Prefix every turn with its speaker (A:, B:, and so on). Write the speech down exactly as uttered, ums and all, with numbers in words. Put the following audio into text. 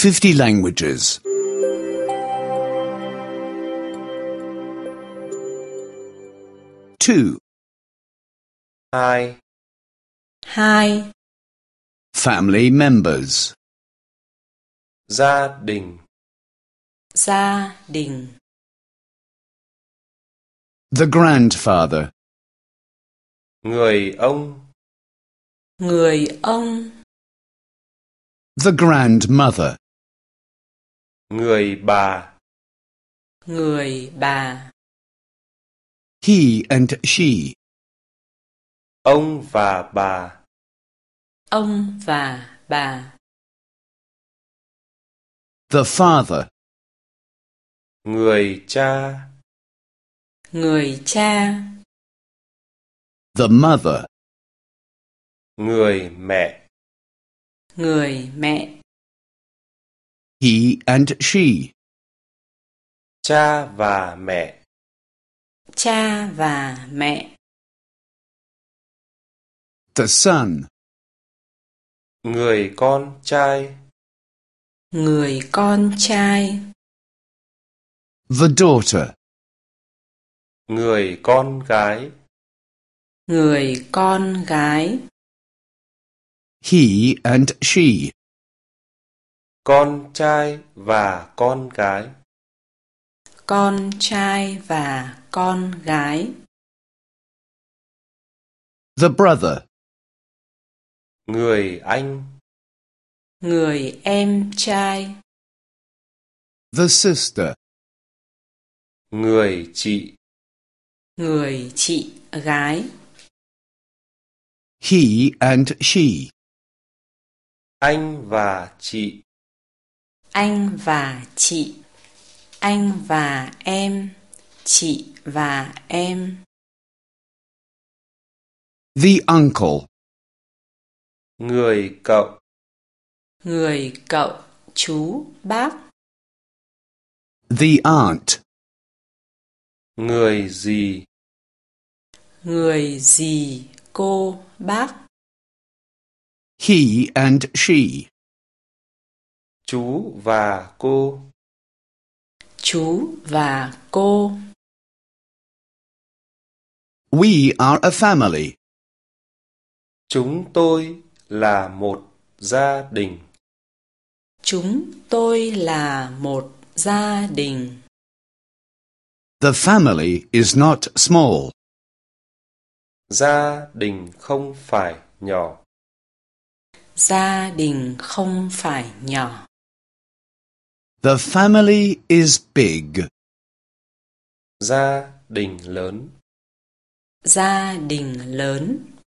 A: fifty languages. Two.
B: Hai.
C: Hai.
A: Family members.
B: Gia đình.
C: Gia đình.
A: The grandfather.
B: Người ông.
C: Người ông.
A: The grandmother.
B: Người bà.
C: Người bà.
A: He and she.
B: Ông và bà.
C: Ông và bà.
A: The father.
B: Người cha.
C: Người cha.
A: The mother.
B: Người mẹ.
C: Người mẹ.
A: He and she.
B: Cha và mẹ.
C: Cha và mẹ.
A: The son.
B: Người con trai.
C: Người con trai.
A: The daughter.
B: Người con gái.
C: Người con gái.
A: He and she.
B: Con trai và con gái.
C: Con trai và con gái.
A: The brother.
B: Người anh.
C: Người em trai.
A: The sister.
B: Người chị.
C: Người chị gái.
A: He and she.
B: Anh và chị.
C: Anh và chị. Anh và em. Chị và em.
A: The uncle.
B: Người cậu.
C: Người cậu, chú, bác.
A: The aunt.
B: Người dì.
C: Người dì, cô, bác.
A: He and she.
B: Chú và cô.
C: Chú và cô.
A: We are a family.
B: Chúng tôi là một gia đình.
C: Chúng tôi là một gia đình.
A: The family is not small.
B: Gia đình không phải nhỏ.
C: Gia đình không phải nhỏ.
A: The family is big.
B: Gia đình lớn.
C: Gia đình lớn.